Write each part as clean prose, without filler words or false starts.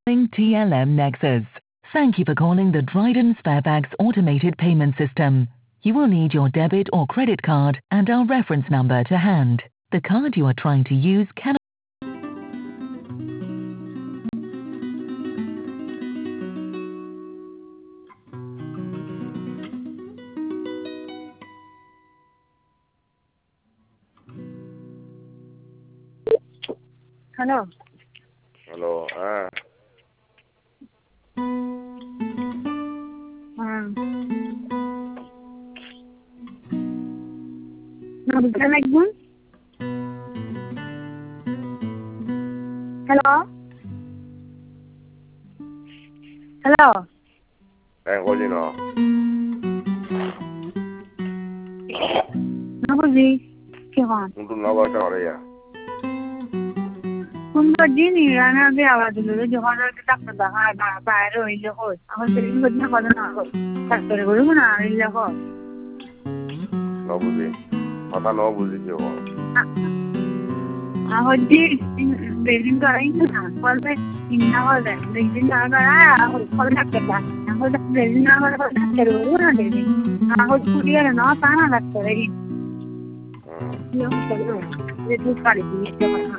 TLM Nexus. Thank you for calling the Dryden Sparebags automated payment system. You will need your debit or credit card and our reference number to hand. The card you are trying to use cannot. Hello. Hello, No, like one. Hello. Hello. কজি ন No, busy. Come on. কিন্তু নবাটা করে ইয়া Kung gini, rana be awas dulu. Jangan ada tak terdengar bayar ini loh. Aku sering buatnya kalau nak faktor guru mana ini loh. নবুঝি কথা নবুঝি কি হো Aku di berin karain na. Kalau inna kalau berin na kara, aku kalau nak kerja. Aku dah berin na kalau nak kerja guru na berin. Aku kuliah na tanah nak kerja. Yang kerja, itu kali ini cuma.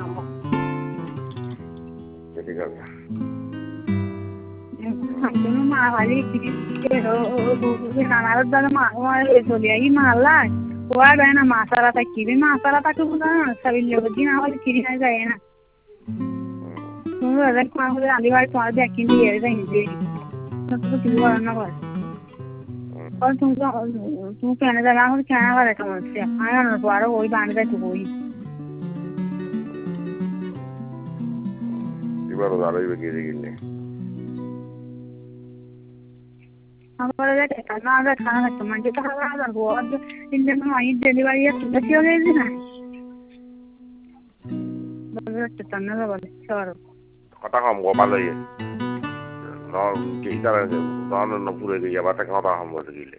ঠিক আছে Aku mah kali ini nalar dalam mah itu dia ini malah. Wah, bagaimana masalah tak kiri masalah tak tu bukan. Sabil lagi na awal kiri na gaya na. Tunggu ada kau ada andi baru tuh ada kiri ya ada ini. Tapi tu bukan na kau. Kalau tunggu kena jaga aku kena ada kamu sih. Ayah na tuh ada woi band ada tuh woi. এবার দাঁড়াই গিয়ে গিয়ে Aku ada karena ada karena teman kita ada buat ini memang ini delivery ya sudah sih oleh ini na. Baru tetap na baru sore. কথা কম গোপাল ইয়ে ন কি তারা ন পুরে গিয়ে বাটা কথা কম বলে গিলে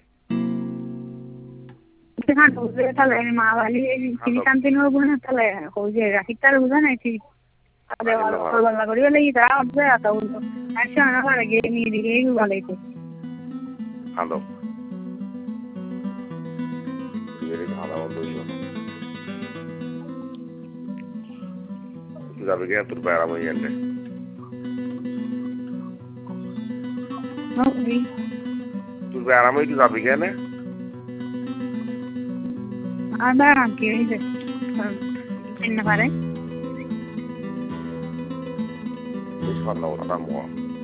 Kan udah tahu ini mawali ini kan tino bukan tahu ya. Kau jadi kita bukan itu. Ada orang lagi lagi dah ada atau asal anak lagi ni dia itu lagi itu. Hello এর খাওয়া বন্ধ হইল যাবে কি তোর বাইরে আমি এনে Nanti. তোর বাইরে আমি কি যাবে কেন Ada orang kiri deh. Ini apa deh? বেশ ভালো কথা মো